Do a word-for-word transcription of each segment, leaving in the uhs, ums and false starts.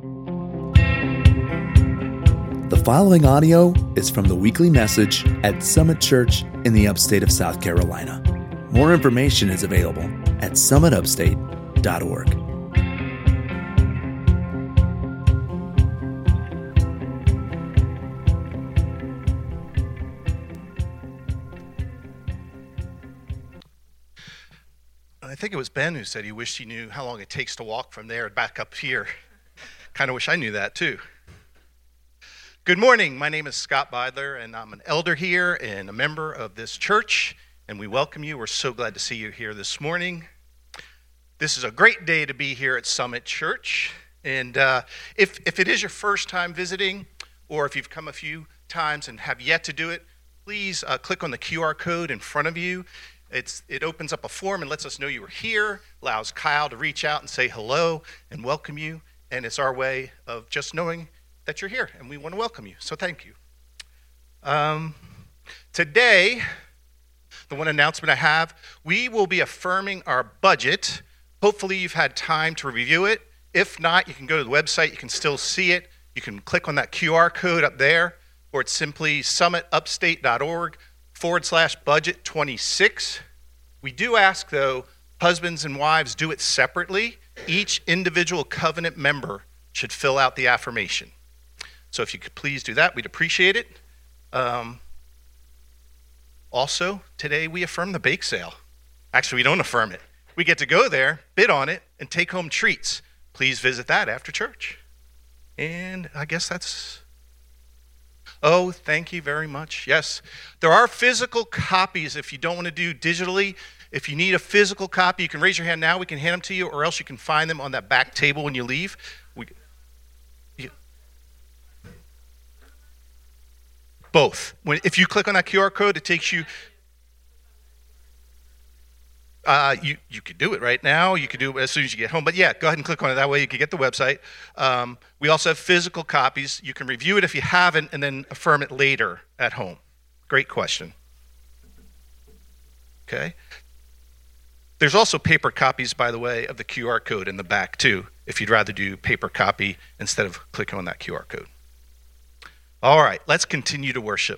The following audio is from the weekly message at Summit Church in the upstate of South Carolina. More information is available at summit upstate dot org. I think it was Ben who said he wished he knew how long it takes to walk from there back up here. Kind of wish I knew that too. Good morning. My name is Scott Beidler, and I'm an elder here and a member of this church, and we welcome you. We're so glad to see you here this morning. This is a great day to be here at Summit Church, and uh, if, if it is your first time visiting, or if you've come a few times and have yet to do it, please uh, click on the Q R code in front of you. It's, it opens up a form and lets us know you are here, allows Kyle to reach out and say hello and welcome you, and it's our way of just knowing that you're here, and we want to welcome you, so thank you. Um, today, the one announcement I have, we will be affirming our budget. Hopefully you've had time to review it. If not, you can go to the website, you can still see it. You can click on that Q R code up there, or it's simply summit upstate dot org forward slash budget twenty-six. We do ask, though, husbands and wives do it separately. Each individual covenant member should fill out the affirmation. So if you could please do that, we'd appreciate it. Um, also, today we affirm the bake sale. Actually, we don't affirm it. We get to go there, bid on it, and take home treats. Please visit that after church. And I guess that's... Oh, thank you very much. Yes, there are physical copies if you don't want to do digitally. If you need a physical copy, you can raise your hand now. We can hand them to you, or else you can find them on that back table when you leave. We, you, both. When, if you click on that Q R code, it takes you... Uh, you, you could do it right now. You could do it as soon as you get home. But yeah, go ahead and click on it. That way you can get the website. Um, we also have physical copies. You can review it if you haven't and then affirm it later at home. Great question. Okay. There's also paper copies, by the way, of the Q R code in the back too, if you'd rather do paper copy instead of clicking on that Q R code. All right, let's continue to worship.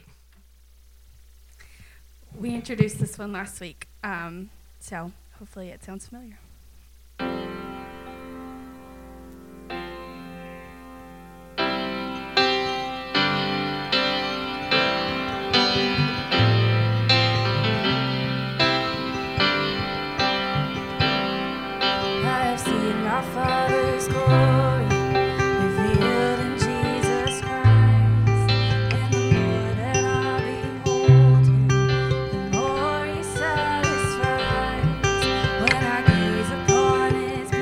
We introduced this one last week. Um, So hopefully it sounds familiar. I have seen my Father's glory revealed in Jesus Christ, and the more that I behold Him, the more He satisfies. When I gaze upon His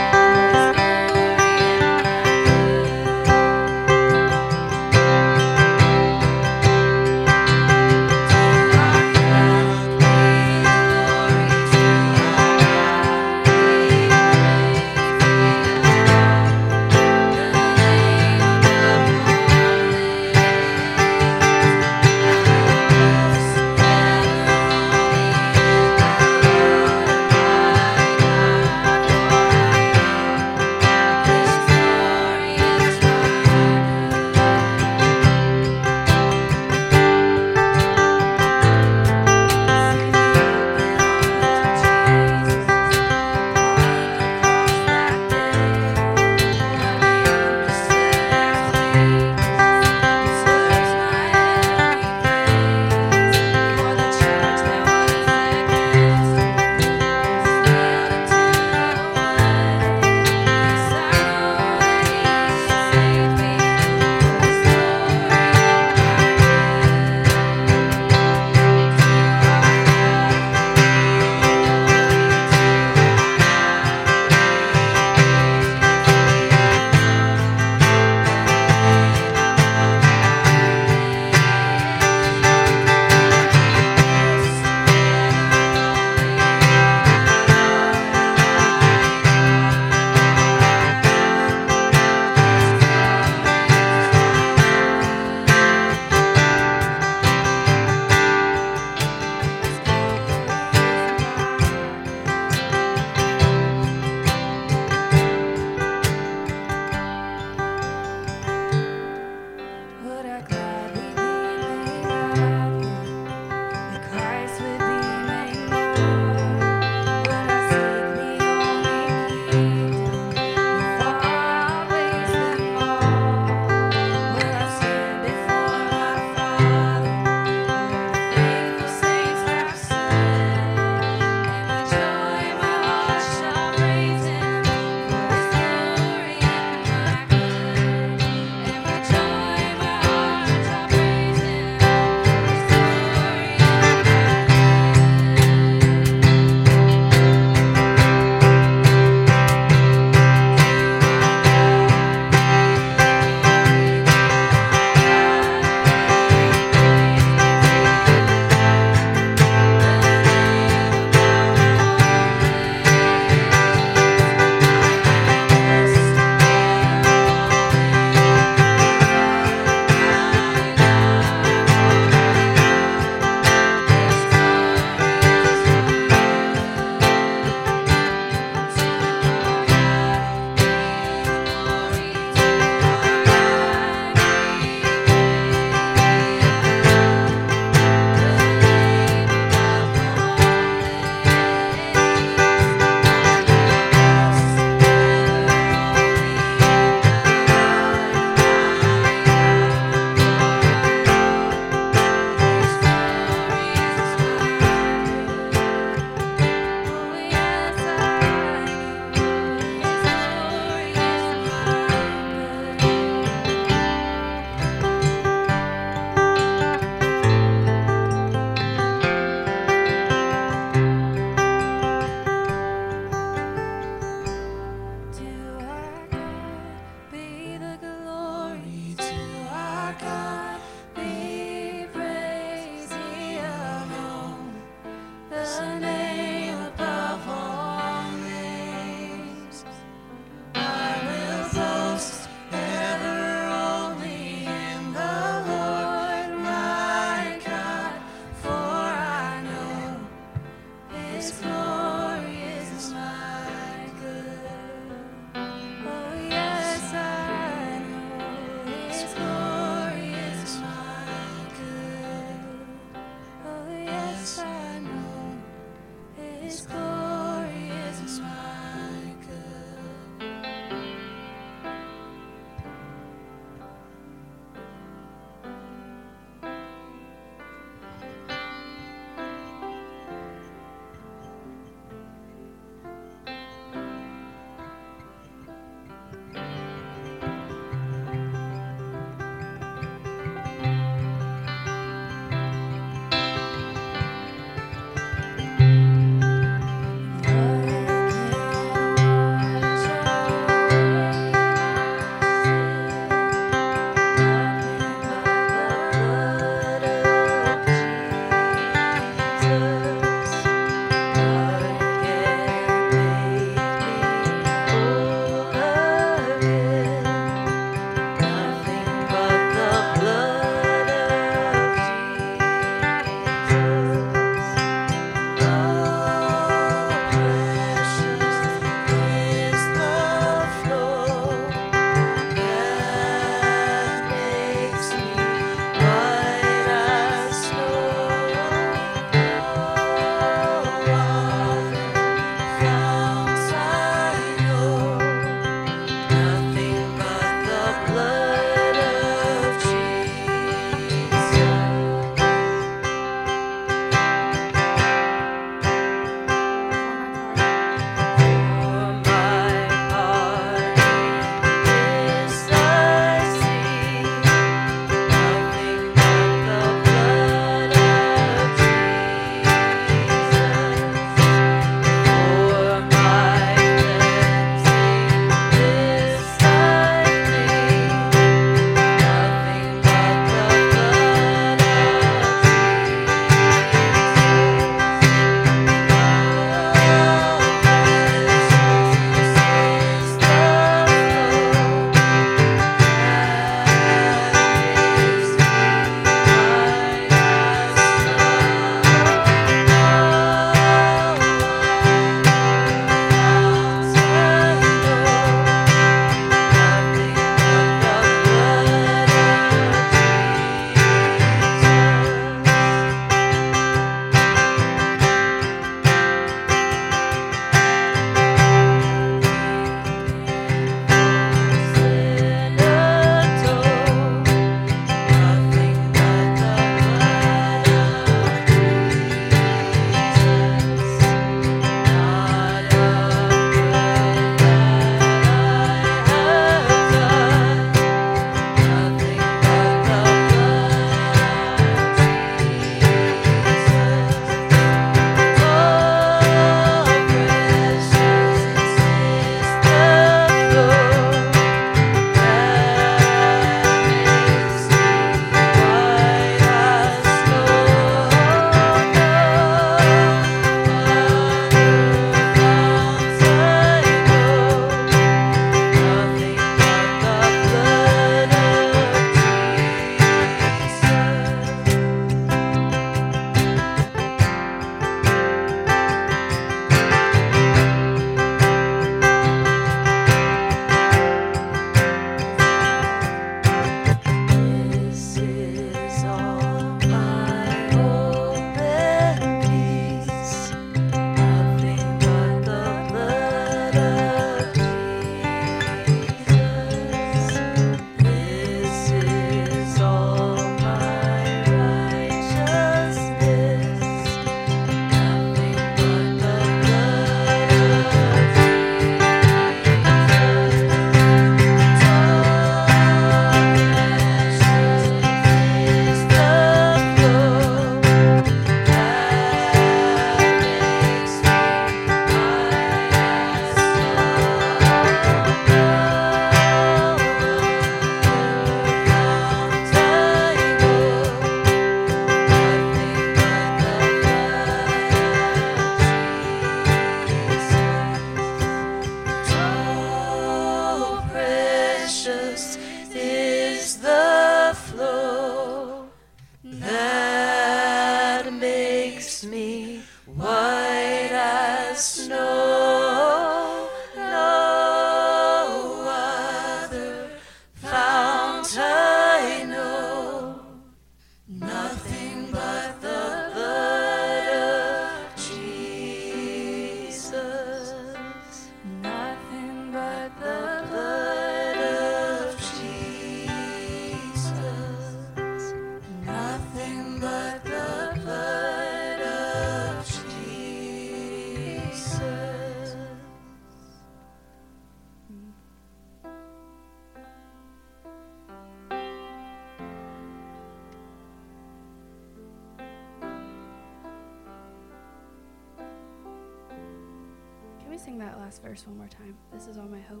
sing that last verse one more time? This is all my hope.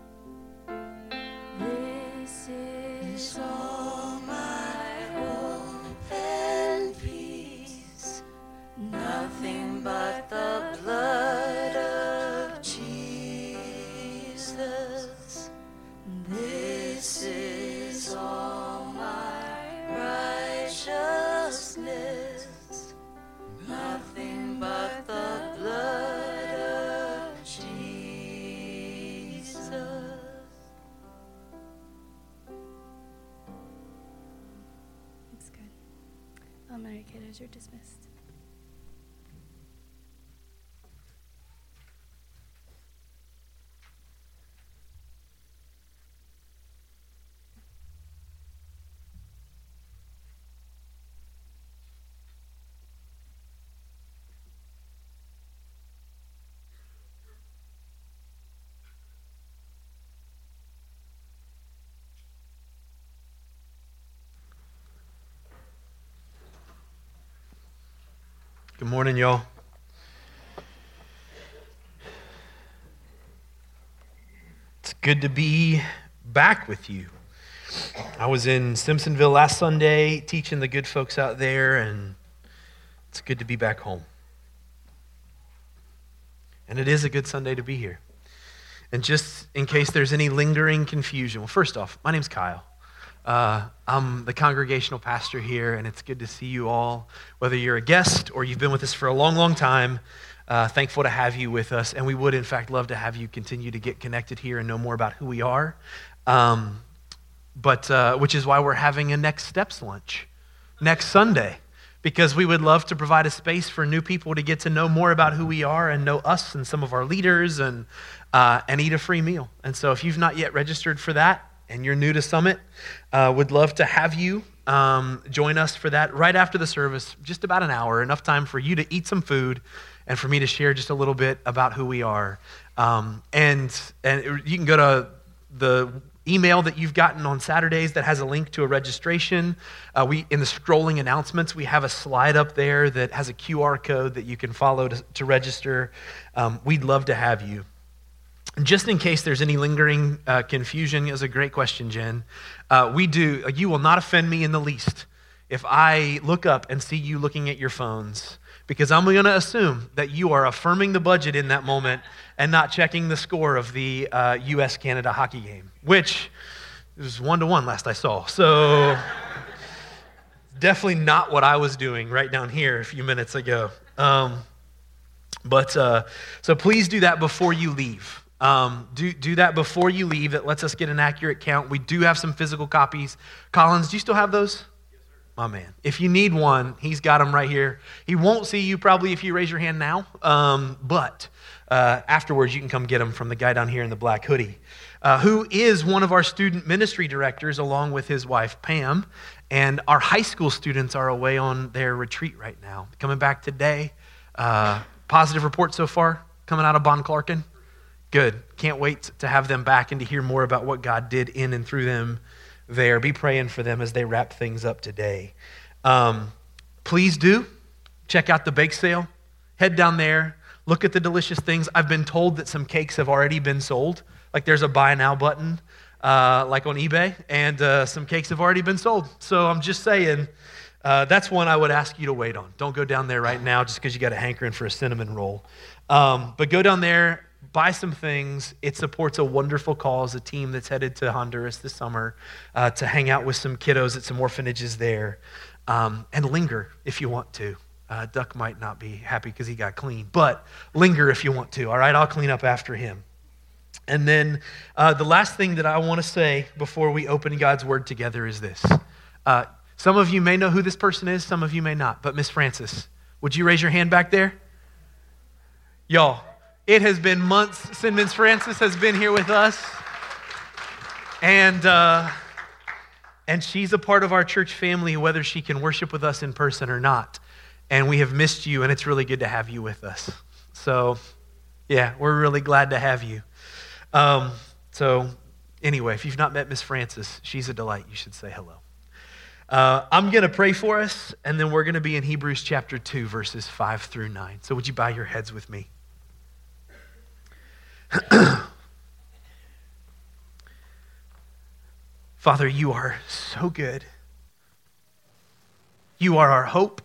This is all my hope and peace, nothing but the blood of Jesus. This is all my righteousness, nothing but the blood of Jesus. That's good. Elementary kiddos, you're dismissed. Good morning, y'all. It's good to be back with you. I was in Simpsonville last Sunday teaching the good folks out there, and it's good to be back home. And it is a good Sunday to be here. And just in case there's any lingering confusion, well, first off, my name's Kyle. Uh, I'm the congregational pastor here, and it's good to see you all, whether you're a guest or you've been with us for a long, long time. Uh, thankful to have you with us, and we would, in fact, love to have you continue to get connected here and know more about who we are, um, but uh, which is why we're having a Next Steps lunch next Sunday, because we would love to provide a space for new people to get to know more about who we are and know us and some of our leaders and, uh, and eat a free meal. And so if you've not yet registered for that, and you're new to Summit, uh, would love to have you um, join us for that right after the service, just about an hour, enough time for you to eat some food and for me to share just a little bit about who we are. Um, and, and you can go to the email that you've gotten on Saturdays that has a link to a registration. Uh, we in the scrolling announcements, we have a slide up there that has a Q R code that you can follow to, to register. Um, we'd love to have you. Just in case there's any lingering uh, confusion, is a great question, Jen. Uh, we do, uh, you will not offend me in the least if I look up and see you looking at your phones, because I'm going to assume that you are affirming the budget in that moment and not checking the score of the uh, U S Canada hockey game, which was one to one last I saw. So definitely not what I was doing right down here a few minutes ago. Um, but uh, so please do that before you leave. Um, do, do that before you leave. That lets us get an accurate count. We do have some physical copies. Collins, do you still have those? Yes, sir. My man. If you need one, he's got them right here. He won't see you probably if you raise your hand now, um, but uh, afterwards you can come get them from the guy down here in the black hoodie, uh, who is one of our student ministry directors along with his wife, Pam, and our high school students are away on their retreat right now. Coming back today. Uh, positive report so far coming out of Bon Clarkin. Good. Can't wait to have them back and to hear more about what God did in and through them there. Be praying for them as they wrap things up today. Um, please do check out the bake sale. Head down there. Look at the delicious things. I've been told that some cakes have already been sold. Like there's a buy now button, uh, like on eBay, and uh, some cakes have already been sold. So I'm just saying, uh, that's one I would ask you to wait on. Don't go down there right now just because you got a hankering for a cinnamon roll. Um, but go down there. Buy some things. It supports a wonderful cause, a team that's headed to Honduras this summer uh, to hang out with some kiddos at some orphanages there, um, and linger if you want to. Uh, Duck might not be happy because he got clean, but linger if you want to, all right? I'll clean up after him. And then uh, the last thing that I want to say before we open God's Word together is this. Uh, some of you may know who this person is, some of you may not, but Miss Francis, would you raise your hand back there? Y'all. It has been months since Miss Francis has been here with us, and uh, and she's a part of our church family, whether she can worship with us in person or not. And we have missed you, and it's really good to have you with us. So, yeah, we're really glad to have you. Um, so, anyway, if you've not met Miss Francis, she's a delight. You should say hello. Uh, I'm going to pray for us, and then we're going to be in Hebrews chapter two, verses five through nine. So would you bow your heads with me? Father, you are so good. You are our hope.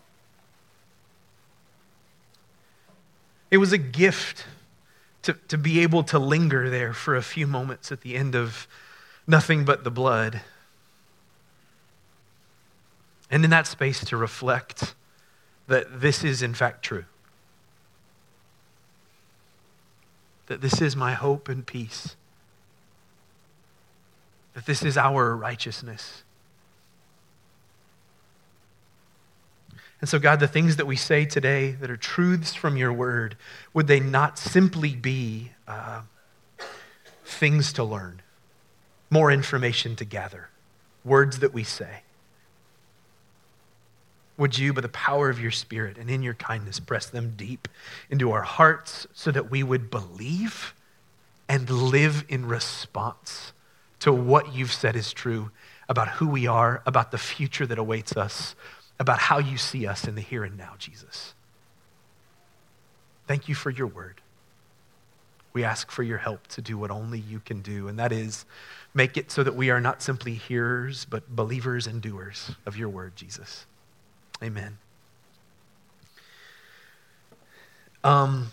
It was a gift to, to be able to linger there for a few moments at the end of nothing but the blood. And in that space to reflect that this is in fact true. That this is my hope and peace. That this is our righteousness. And so, God, the things that we say today that are truths from your word, would they not simply be uh, things to learn, more information to gather, words that we say? Would you, by the power of your Spirit and in your kindness, press them deep into our hearts so that we would believe and live in response to what you've said is true about who we are, about the future that awaits us, about how you see us in the here and now, Jesus. Thank you for your word. We ask for your help to do what only you can do, and that is make it so that we are not simply hearers, but believers and doers of your word, Jesus. Amen. Um,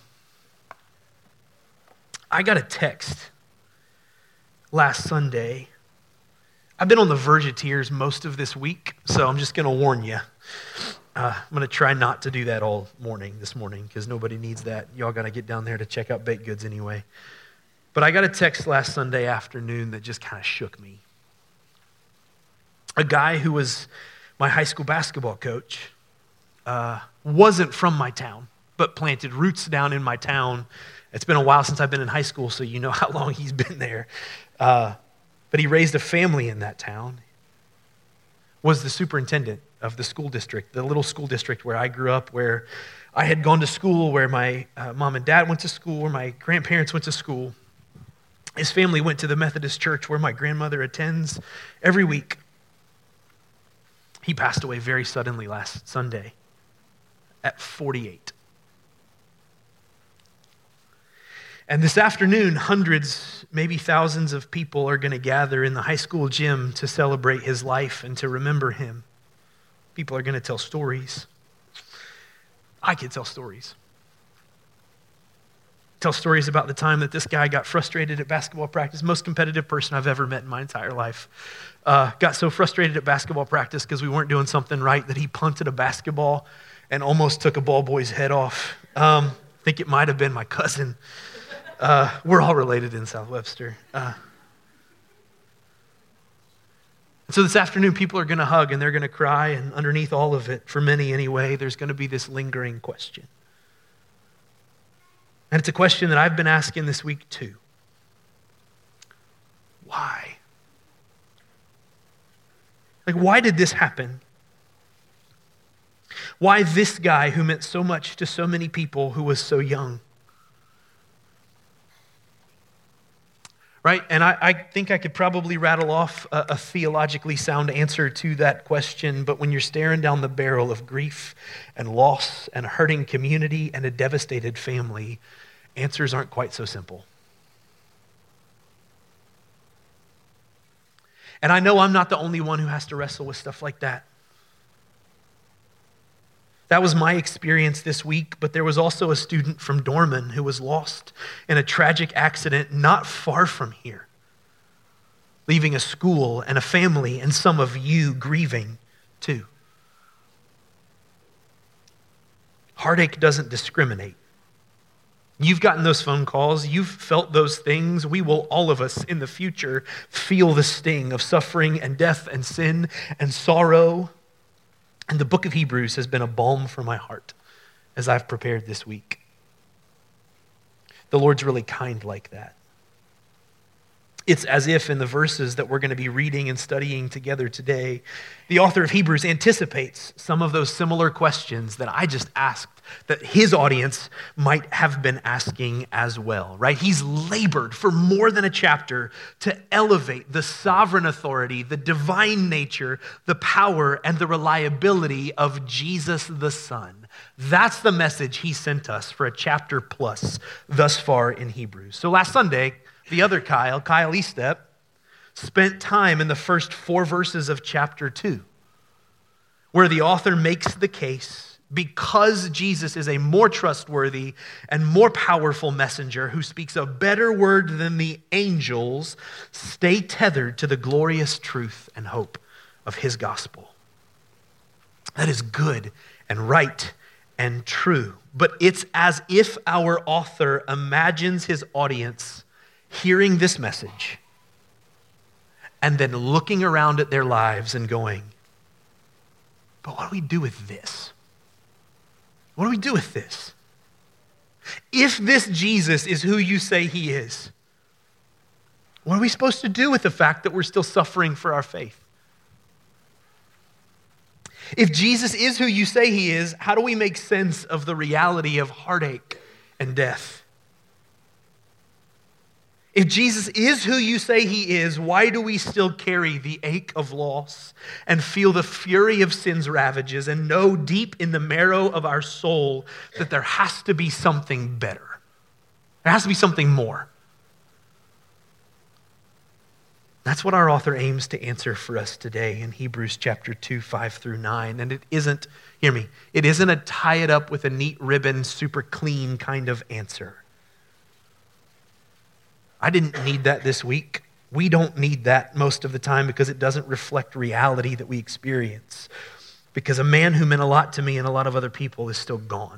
I got a text last Sunday. I've been on the verge of tears most of this week, so I'm just going to warn you. Uh, I'm going to try not to do that all morning this morning because nobody needs that. Y'all got to get down there to check out baked goods anyway. But I got a text last Sunday afternoon that just kind of shook me. A guy who was my high school basketball coach uh, wasn't from my town, but planted roots down in my town. It's been a while since I've been in high school, so you know how long he's been there. Uh, but he raised a family in that town, was the superintendent of the school district, the little school district where I grew up, where I had gone to school, where my uh, mom and dad went to school, where my grandparents went to school. His family went to the Methodist church where my grandmother attends every week. He passed away very suddenly last Sunday at forty-eight. And this afternoon, hundreds, maybe thousands of people are going to gather in the high school gym to celebrate his life and to remember him. People are going to tell stories. I could tell stories. Tell stories about the time that this guy got frustrated at basketball practice. Most competitive person I've ever met in my entire life. Uh, got so frustrated at basketball practice because we weren't doing something right that he punted a basketball and almost took a ball boy's head off. Um, I think it might have been my cousin. Uh, we're all related in South Webster. Uh, so this afternoon, people are going to hug and they're going to cry, and underneath all of it, for many anyway, there's going to be this lingering question. And it's a question that I've been asking this week too. Why? Like, why did this happen? Why this guy who meant so much to so many people who was so young? Right? And I, I think I could probably rattle off a, a theologically sound answer to that question, but when you're staring down the barrel of grief and loss and a hurting community and a devastated family, answers aren't quite so simple. And I know I'm not the only one who has to wrestle with stuff like that. That was my experience this week, but there was also a student from Dorman who was lost in a tragic accident not far from here, leaving a school and a family and some of you grieving too. Heartache doesn't discriminate. You've gotten those phone calls. You've felt those things. We will, all of us in the future, feel the sting of suffering and death and sin and sorrow. And the book of Hebrews has been a balm for my heart as I've prepared this week. The Lord's really kind like that. It's as if in the verses that we're going to be reading and studying together today, the author of Hebrews anticipates some of those similar questions that I just asked that his audience might have been asking as well, right? He's labored for more than a chapter to elevate the sovereign authority, the divine nature, the power, and the reliability of Jesus the Son. That's the message he sent us for a chapter plus thus far in Hebrews. So last Sunday, the other Kyle, Kyle Estep, spent time in the first four verses of chapter two, where the author makes the case because Jesus is a more trustworthy and more powerful messenger who speaks a better word than the angels, stay tethered to the glorious truth and hope of his gospel. That is good and right and true, but it's as if our author imagines his audience hearing this message and then looking around at their lives and going, but what do we do with this? What do we do with this? If this Jesus is who you say he is, what are we supposed to do with the fact that we're still suffering for our faith? If Jesus is who you say he is, how do we make sense of the reality of heartache and death? If Jesus is who you say he is, why do we still carry the ache of loss and feel the fury of sin's ravages and know deep in the marrow of our soul that there has to be something better? There has to be something more. That's what our author aims to answer for us today in Hebrews chapter two, five through nine. And it isn't, hear me, it isn't a tie it up with a neat ribbon, super clean kind of answer. I didn't need that this week. We don't need that most of the time because it doesn't reflect reality that we experience. Because a man who meant a lot to me and a lot of other people is still gone.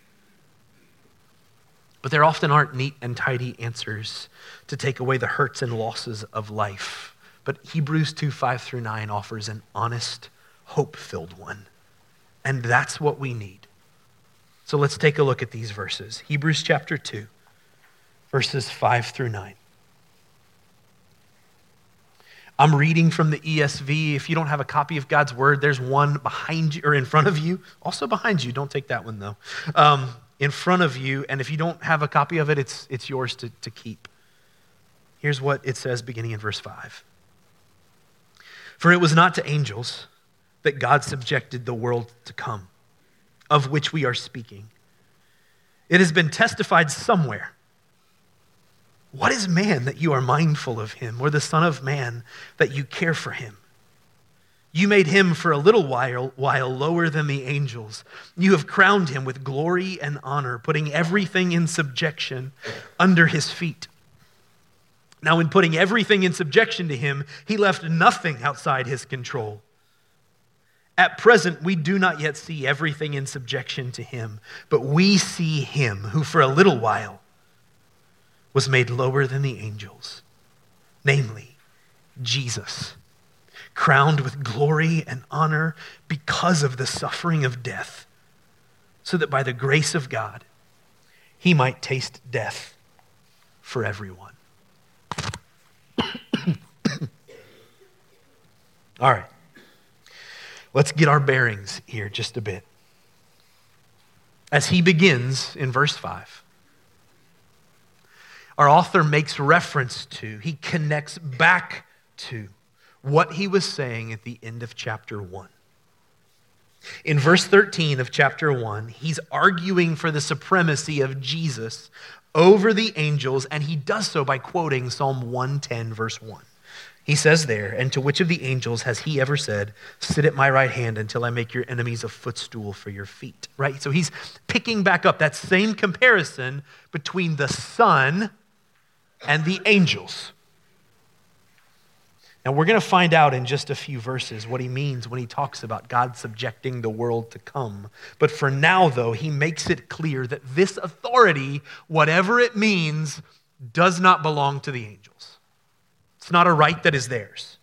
But there often aren't neat and tidy answers to take away the hurts and losses of life. But Hebrews two, five through nine offers an honest, hope-filled one. And that's what we need. So let's take a look at these verses. Hebrews chapter two. Verses five through nine. I'm reading from the E S V. If you don't have a copy of God's word, there's one behind you or in front of you. Also behind you. Don't take that one though. Um, in front of you. And if you don't have a copy of it, it's, it's yours to, to keep. Here's what it says beginning in verse five. For it was not to angels that God subjected the world to come, of which we are speaking. It has been testified somewhere. What is man that you are mindful of him, or the Son of Man that you care for him? You made him for a little while, while lower than the angels. You have crowned him with glory and honor, putting everything in subjection under his feet. Now, in putting everything in subjection to him, he left nothing outside his control. At present, we do not yet see everything in subjection to him, but we see him who for a little while was made lower than the angels, namely Jesus, crowned with glory and honor because of the suffering of death, so that by the grace of God, he might taste death for everyone. All right, let's get our bearings here just a bit. As he begins in verse five, our author makes reference to, he connects back to what he was saying at the end of chapter one. In verse thirteen of chapter one, he's arguing for the supremacy of Jesus over the angels, and he does so by quoting Psalm one ten, verse one. He says there, and to which of the angels has he ever said, sit at my right hand until I make your enemies a footstool for your feet, right? So he's picking back up that same comparison between the Son and the angels. Now we're going to find out in just a few verses what he means when he talks about God subjecting the world to come. But for now, though, he makes it clear that this authority, whatever it means, does not belong to the angels. It's not a right that is theirs.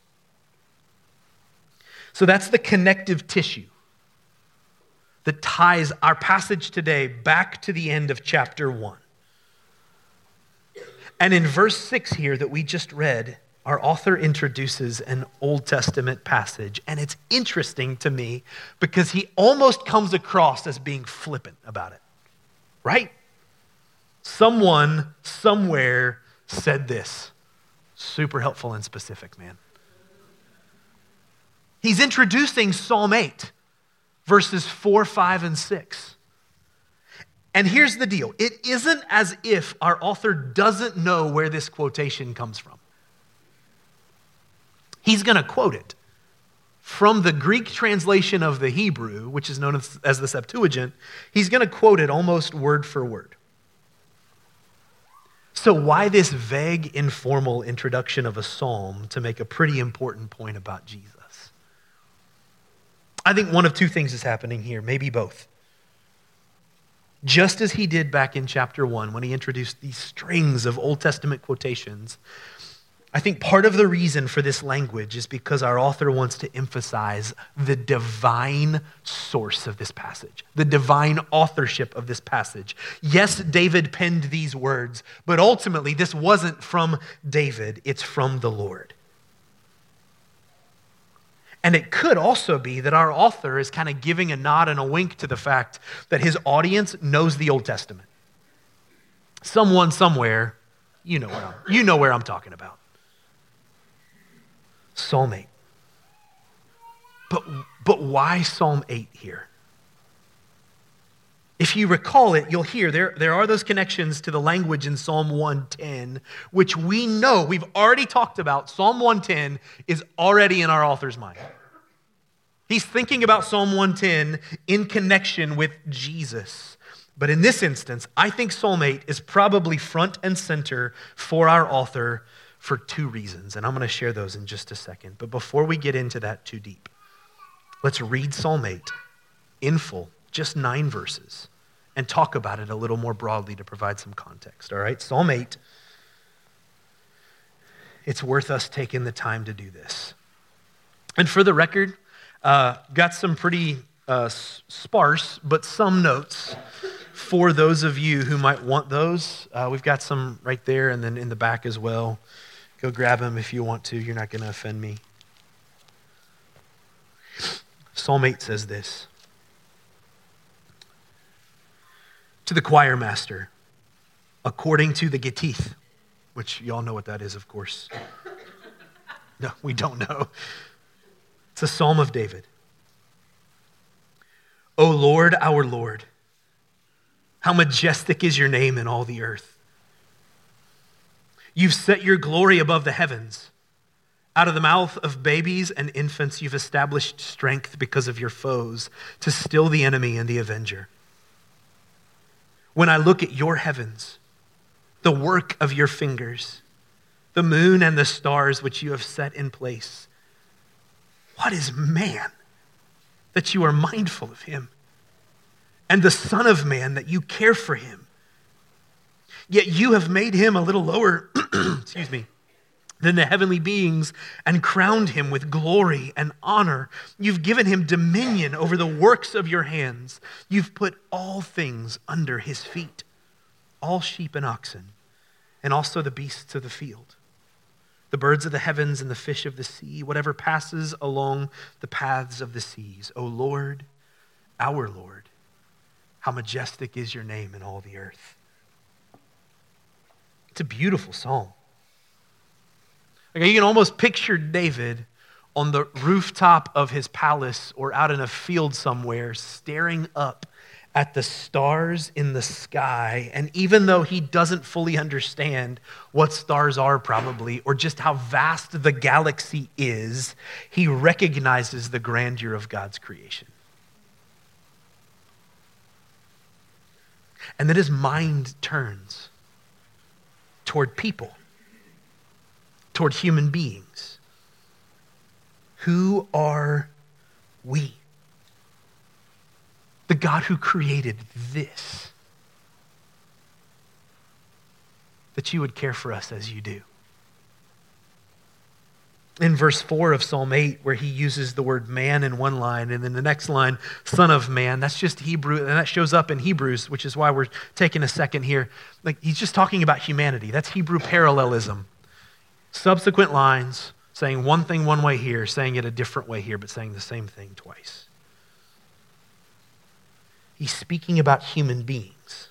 So that's the connective tissue that ties our passage today back to the end of chapter one. And in verse six here that we just read, our author introduces an Old Testament passage, and it's interesting to me because he almost comes across as being flippant about it, right? Someone, somewhere said this. Super helpful and specific, man. He's introducing Psalm eight, verses four, five, and six. And here's the deal. It isn't as if our author doesn't know where this quotation comes from. He's going to quote it from the Greek translation of the Hebrew, which is known as, as the Septuagint. He's going to quote it almost word for word. So why this vague, informal introduction of a psalm to make a pretty important point about Jesus? I think one of two things is happening here, maybe both. Just as he did back in chapter one when he introduced these strings of Old Testament quotations, I think part of the reason for this language is because our author wants to emphasize the divine source of this passage, the divine authorship of this passage. Yes, David penned these words, but ultimately this wasn't from David, it's from the Lord. And it could also be that our author is kind of giving a nod and a wink to the fact that his audience knows the Old Testament. Someone somewhere, you know where I'm, you know where I'm talking about. Psalm eight. But, but why Psalm eight here? If you recall it, you'll hear there, there are those connections to the language in Psalm one ten, which we know, we've already talked about. Psalm one ten is already in our author's mind. He's thinking about Psalm one ten in connection with Jesus. But in this instance, I think Psalm eight is probably front and center for our author for two reasons, and I'm going to share those in just a second. But before we get into that too deep, let's read Psalm eight in full, just nine verses, and talk about it a little more broadly to provide some context, all right? Psalm eight, it's worth us taking the time to do this. And for the record, uh, got some pretty uh, sparse, but some notes for those of you who might want those. Uh, we've got some right there and then in the back as well. Go grab them if you want to. You're not going to offend me. Psalm eight says this. To the choir master, according to the Gittith, which you all know what that is, of course. No, we don't know. It's a psalm of David. O Lord, our Lord, how majestic is your name in all the earth. You've set your glory above the heavens. Out of the mouth of babies and infants, you've established strength because of your foes to still the enemy and the avenger. When I look at your heavens, the work of your fingers, the moon and the stars which you have set in place, what is man that you are mindful of him? And the Son of Man that you care for him? Yet you have made him a little lower, excuse me, than the heavenly beings and crowned him with glory and honor. You've given him dominion over the works of your hands. You've put all things under his feet, all sheep and oxen, and also the beasts of the field, the birds of the heavens and the fish of the sea, whatever passes along the paths of the seas. O Lord, our Lord, how majestic is your name in all the earth. It's a beautiful psalm. Like you can almost picture David on the rooftop of his palace or out in a field somewhere staring up at the stars in the sky. And even though he doesn't fully understand what stars are probably or just how vast the galaxy is, he recognizes the grandeur of God's creation. And then his mind turns toward people, toward human beings. Who are we? The God who created this, that you would care for us as you do. in verse four of Psalm eight, where he uses the word man in one line, and then the next line, son of man. That's just Hebrew, and that shows up in Hebrews, which is why we're taking a second here. Like, he's just talking about humanity. That's Hebrew parallelism. Subsequent lines saying one thing one way here, saying it a different way here, but saying the same thing twice. He's speaking about human beings.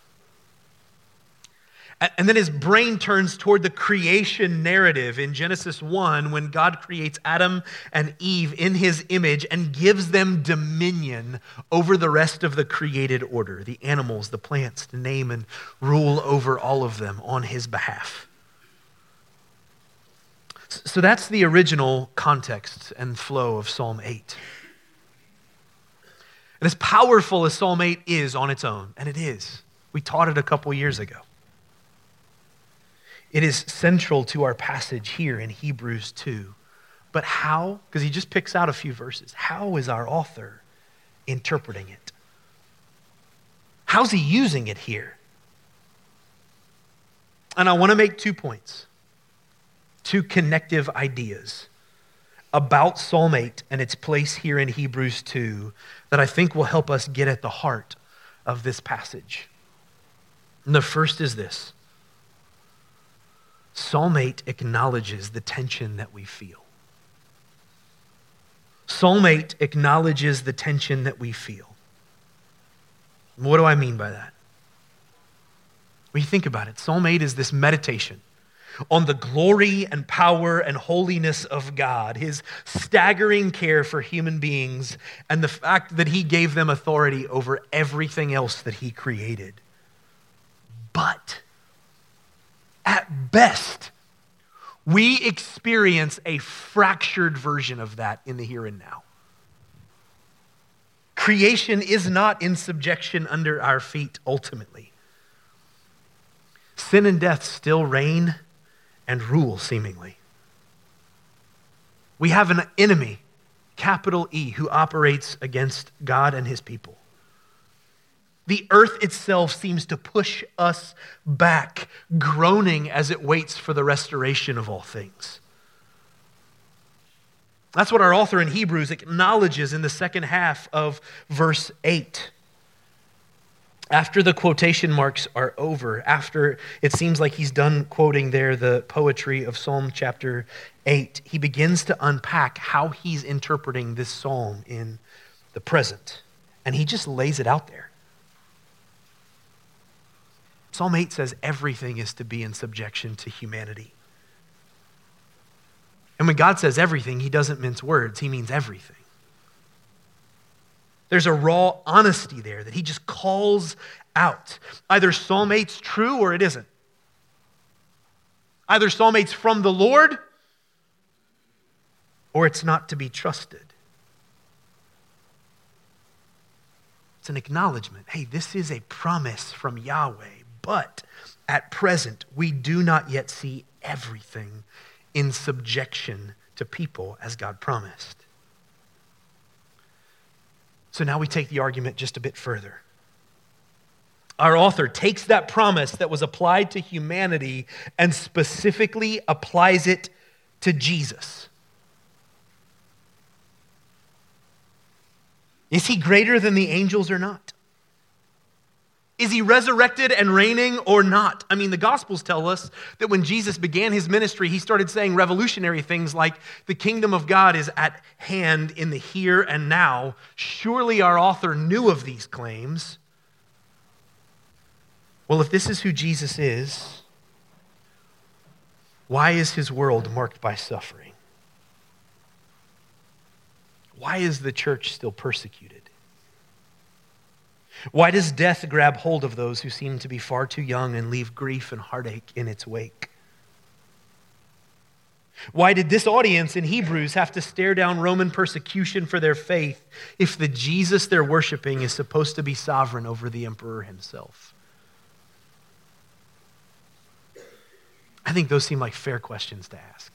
And then his brain turns toward the creation narrative in Genesis one when God creates Adam and Eve in his image and gives them dominion over the rest of the created order, the animals, the plants, to name and rule over all of them on his behalf. So that's the original context and flow of Psalm eight. And as powerful as Psalm eight is on its own, and it is, we taught it a couple years ago, it is central to our passage here in Hebrews two. But how? Because he just picks out a few verses. How is our author interpreting it? How's he using it here? And I want to make two points, two connective ideas about Psalm eight and its place here in Hebrews two that I think will help us get at the heart of this passage. And the first is this. Psalm eight acknowledges the tension that we feel. Psalm eight acknowledges the tension that we feel. And what do I mean by that? When you think about it, Psalm eight is this meditation on the glory and power and holiness of God, his staggering care for human beings, and the fact that he gave them authority over everything else that he created. But at best, we experience a fractured version of that in the here and now. Creation is not in subjection under our feet ultimately. Sin and death still reign and rule seemingly. We have an enemy, capital E, who operates against God and his people. The earth itself seems to push us back, groaning as it waits for the restoration of all things. That's what our author in Hebrews acknowledges in the second half of verse eight. After the quotation marks are over, after it seems like he's done quoting there the poetry of Psalm chapter eight, he begins to unpack how he's interpreting this psalm in the present. And he just lays it out there. Psalm eight says everything is to be in subjection to humanity. And when God says everything, he doesn't mince words, he means everything. There's a raw honesty there that he just calls out. Either Psalm eight's true or it isn't. Either Psalm eight's from the Lord or it's not to be trusted. It's an acknowledgement. Hey, this is a promise from Yahweh. But at present, we do not yet see everything in subjection to people as God promised. So now we take the argument just a bit further. Our author takes that promise that was applied to humanity and specifically applies it to Jesus. Is he greater than the angels or not? Is he resurrected and reigning or not? I mean, the Gospels tell us that when Jesus began his ministry, he started saying revolutionary things like, the kingdom of God is at hand in the here and now. Surely our author knew of these claims. Well, if this is who Jesus is, why is his world marked by suffering? Why is the church still persecuted? Why does death grab hold of those who seem to be far too young and leave grief and heartache in its wake? Why did this audience in Hebrews have to stare down Roman persecution for their faith if the Jesus they're worshiping is supposed to be sovereign over the emperor himself? I think those seem like fair questions to ask.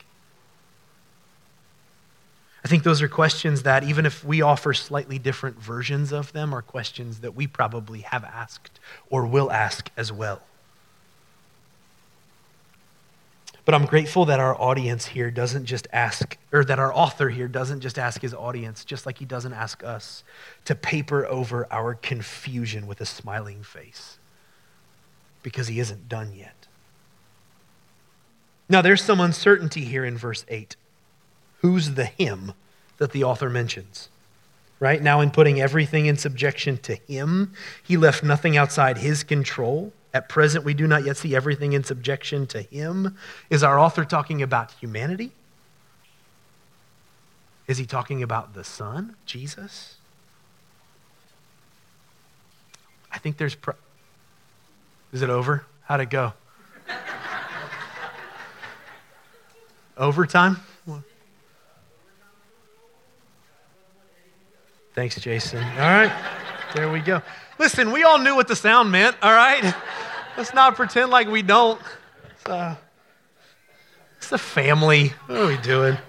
I think those are questions that, even if we offer slightly different versions of them, are questions that we probably have asked or will ask as well. But I'm grateful that our audience here doesn't just ask, or that our author here doesn't just ask his audience, just like he doesn't ask us, to paper over our confusion with a smiling face, because he isn't done yet. Now, there's some uncertainty here in verse eight. Who's the him that the author mentions? Right now, in putting everything in subjection to him, he left nothing outside his control. At present, we do not yet see everything in subjection to him. Is our author talking about humanity? Is he talking about the Son, Jesus? I think there's... Pro- Is it over? How'd it go? Overtime? Thanks, Jason. All right, there we go. Listen, we all knew what the sound meant, all right? Let's not pretend like we don't. It's a, it's a family. What are we doing?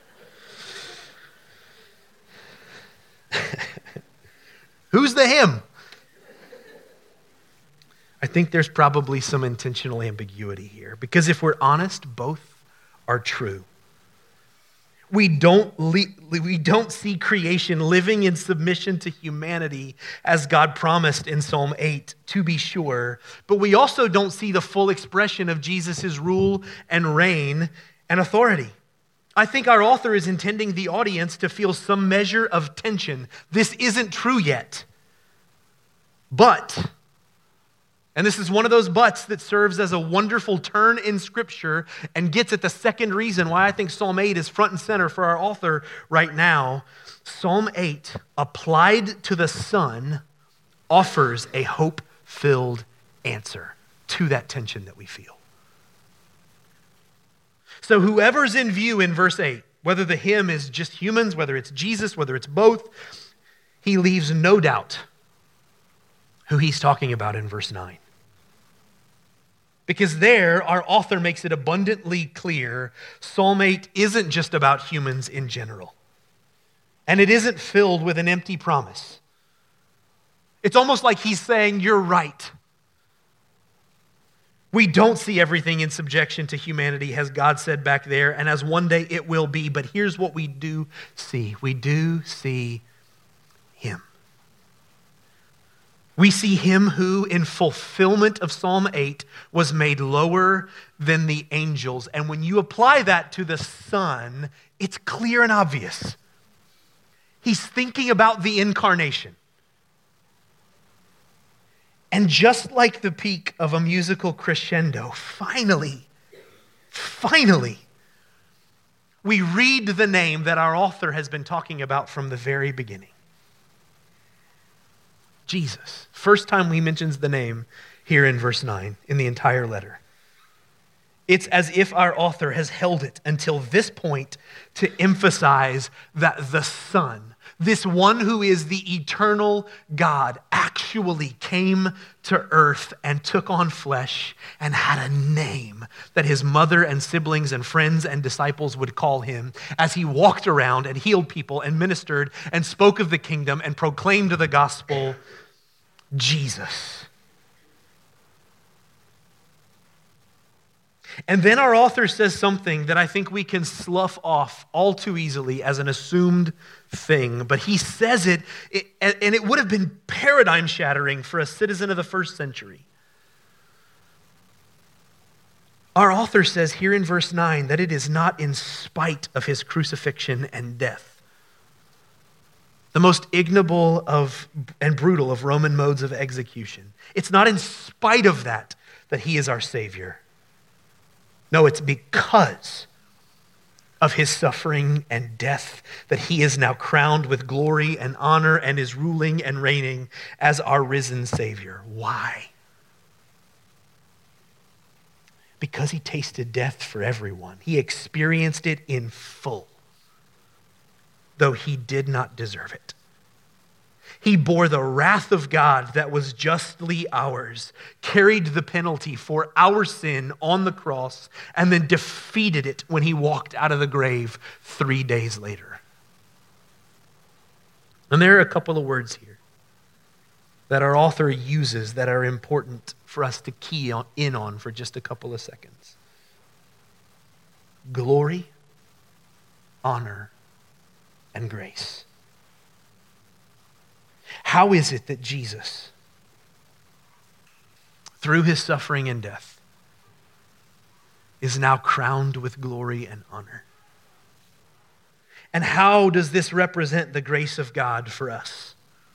Who's the him? I think there's probably some intentional ambiguity here, because if we're honest, both are true. We don't, le- we don't see creation living in submission to humanity as God promised in Psalm eight, to be sure, but we also don't see the full expression of Jesus' rule and reign and authority. I think our author is intending the audience to feel some measure of tension. This isn't true yet, but... And this is one of those buts that serves as a wonderful turn in Scripture and gets at the second reason why I think Psalm eight is front and center for our author right now. Psalm eight, applied to the Son, offers a hope-filled answer to that tension that we feel. So whoever's in view in verse eight, whether the him is just humans, whether it's Jesus, whether it's both, he leaves no doubt who he's talking about in verse nine. Because there, our author makes it abundantly clear, Psalm eight isn't just about humans in general. And it isn't filled with an empty promise. It's almost like he's saying, you're right. We don't see everything in subjection to humanity, as God said back there, and as one day it will be. But here's what we do see. We do see him. We see him who, in fulfillment of Psalm eight, was made lower than the angels. And when you apply that to the Son, it's clear and obvious. He's thinking about the incarnation. And just like the peak of a musical crescendo, finally, finally, we read the name that our author has been talking about from the very beginning. Jesus. First time he mentions the name here in verse nine in the entire letter. It's as if our author has held it until this point to emphasize that the Son, this one who is the eternal God, actually came to earth and took on flesh and had a name that his mother and siblings and friends and disciples would call him as he walked around and healed people and ministered and spoke of the kingdom and proclaimed the gospel. Jesus. And then our author says something that I think we can slough off all too easily as an assumed thing, but he says it, and it would have been paradigm shattering for a citizen of the first century. Our author says here in verse nine that it is not in spite of his crucifixion and death, the most ignoble of and brutal of Roman modes of execution. It's not in spite of that that he is our Savior. No, it's because of his suffering and death that he is now crowned with glory and honor and is ruling and reigning as our risen Savior. Why? Because he tasted death for everyone. He experienced it in full, though he did not deserve it. He bore the wrath of God that was justly ours, carried the penalty for our sin on the cross, and then defeated it when he walked out of the grave three days later. And there are a couple of words here that our author uses that are important for us to key on, in on for just a couple of seconds. glory, honor, and grace. How is it that Jesus, through his suffering and death, is now crowned with glory and honor? And how does this represent the grace of God for us?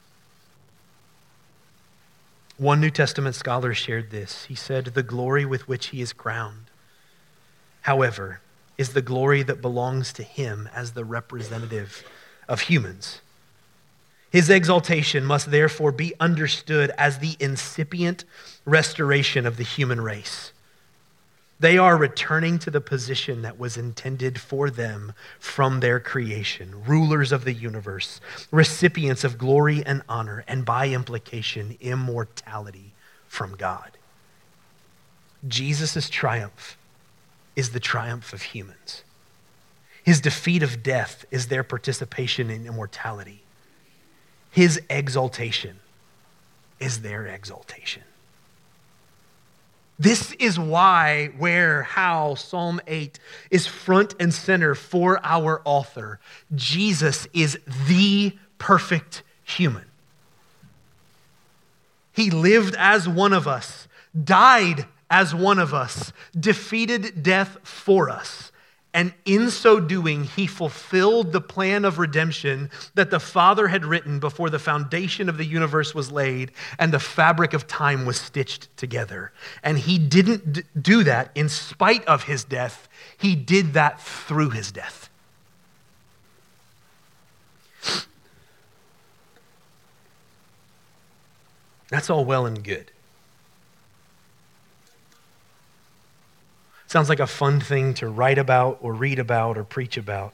One New Testament scholar shared this. He said, "The glory with which he is crowned, however, is the glory that belongs to him as the representative of humans. His exaltation must therefore be understood as the incipient restoration of the human race. They are returning to the position that was intended for them from their creation, rulers of the universe, recipients of glory and honor, and by implication, immortality from God." Jesus' triumph is the triumph of humans. His defeat of death is their participation in immortality. His exaltation is their exaltation. This is why, where, how Psalm eight is front and center for our author. Jesus is the perfect human. He lived as one of us, died as one of us, defeated death for us. And in so doing, he fulfilled the plan of redemption that the Father had written before the foundation of the universe was laid and the fabric of time was stitched together. And he didn't d- do that in spite of his death. He did that through his death. That's all well and good. Sounds like a fun thing to write about or read about or preach about.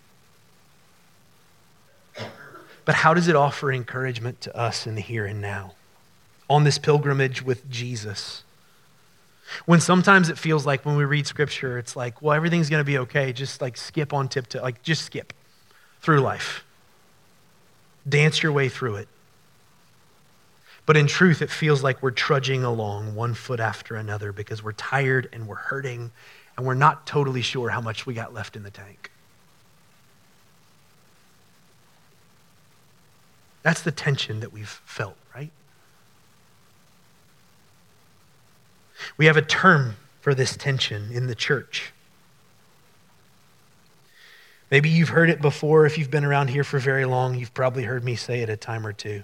But how does it offer encouragement to us in the here and now, on this pilgrimage with Jesus? When sometimes it feels like when we read scripture, it's like, well, everything's going to be okay. Just like skip on tiptoe, like just skip through life. Dance your way through it. But in truth, it feels like we're trudging along one foot after another because we're tired and we're hurting and we're not totally sure how much we got left in the tank. That's the tension that we've felt, right? We have a term for this tension in the church. Maybe you've heard it before. If you've been around here for very long, you've probably heard me say it a time or two.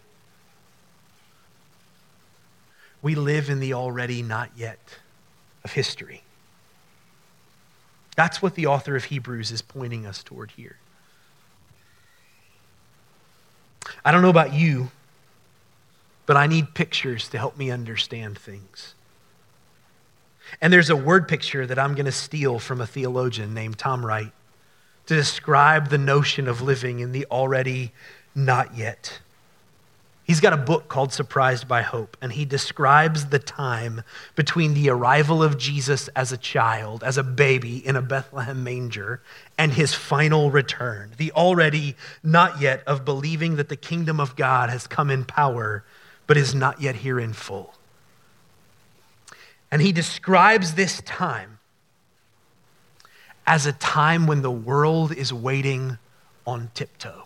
We live in the already not yet of history. That's what the author of Hebrews is pointing us toward here. I don't know about you, but I need pictures to help me understand things. And there's a word picture that I'm going to steal from a theologian named Tom Wright to describe the notion of living in the already not yet. He's got a book called Surprised by Hope, and he describes the time between the arrival of Jesus as a child, as a baby in a Bethlehem manger, and his final return, the already not yet of believing that the kingdom of God has come in power, but is not yet here in full. And he describes this time as a time when the world is waiting on tiptoe.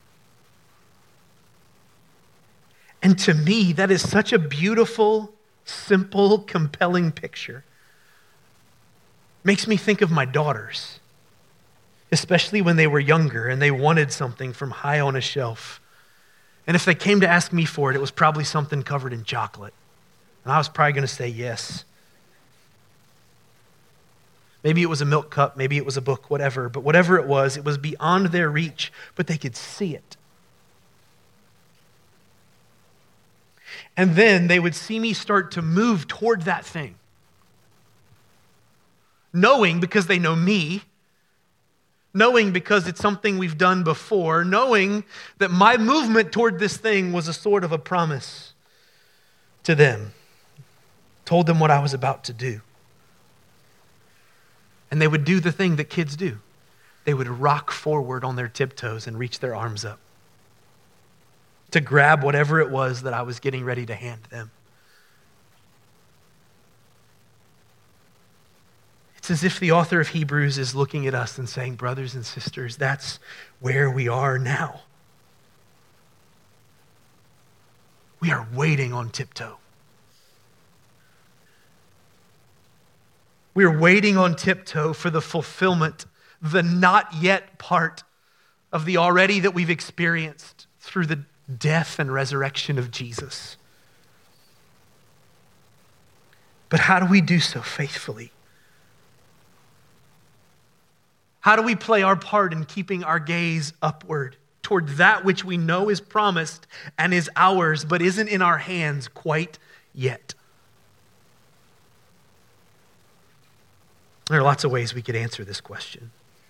And to me, that is such a beautiful, simple, compelling picture. Makes me think of my daughters, especially when they were younger and they wanted something from high on a shelf. And if they came to ask me for it, it was probably something covered in chocolate. And I was probably going to say yes. Maybe it was a milk cup, maybe it was a book, whatever. But whatever it was, it was beyond their reach, but they could see it. And then they would see me start to move toward that thing. Knowing, because they know me, knowing because it's something we've done before, knowing that my movement toward this thing was a sort of a promise to them. Told them what I was about to do. And they would do the thing that kids do. They would rock forward on their tiptoes and reach their arms up to grab whatever it was that I was getting ready to hand them. It's as if the author of Hebrews is looking at us and saying, brothers and sisters, that's where we are now. We are waiting on tiptoe. We are waiting on tiptoe for the fulfillment, the not yet part of the already that we've experienced through the death and resurrection of Jesus. But how do we do so faithfully? How do we play our part in keeping our gaze upward toward that which we know is promised and is ours, but isn't in our hands quite yet? There are lots of ways we could answer this question.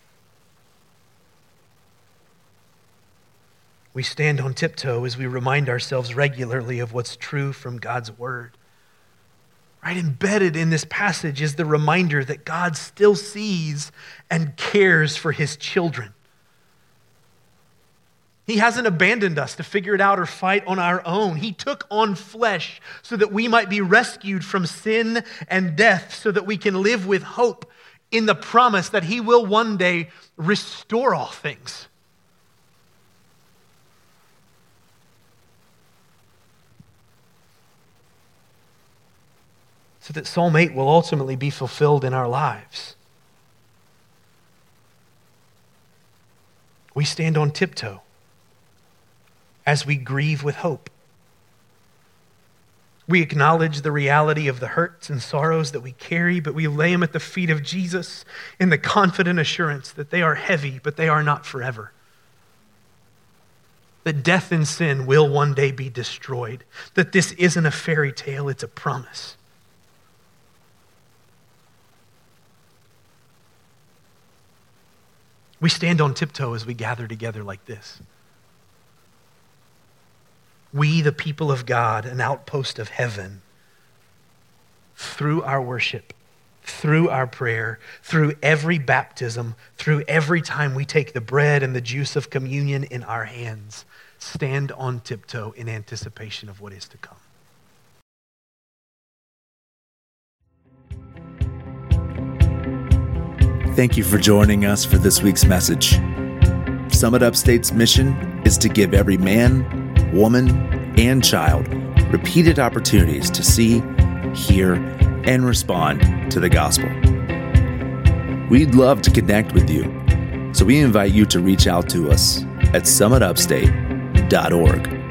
We stand on tiptoe as we remind ourselves regularly of what's true from God's word. Right, embedded in this passage is the reminder that God still sees and cares for his children. He hasn't abandoned us to figure it out or fight on our own. He took on flesh so that we might be rescued from sin and death, so that we can live with hope in the promise that he will one day restore all things. So that Psalm eight will ultimately be fulfilled in our lives. We stand on tiptoe as we grieve with hope. We acknowledge the reality of the hurts and sorrows that we carry, but we lay them at the feet of Jesus in the confident assurance that they are heavy, but they are not forever. That death and sin will one day be destroyed. That this isn't a fairy tale, it's a promise. We stand on tiptoe as we gather together like this. We, the people of God, an outpost of heaven, through our worship, through our prayer, through every baptism, through every time we take the bread and the juice of communion in our hands, stand on tiptoe in anticipation of what is to come. Thank you for joining us for this week's message. Summit Upstate's mission is to give every man, woman, and child repeated opportunities to see, hear, and respond to the gospel. We'd love to connect with you, so we invite you to reach out to us at summit upstate dot org.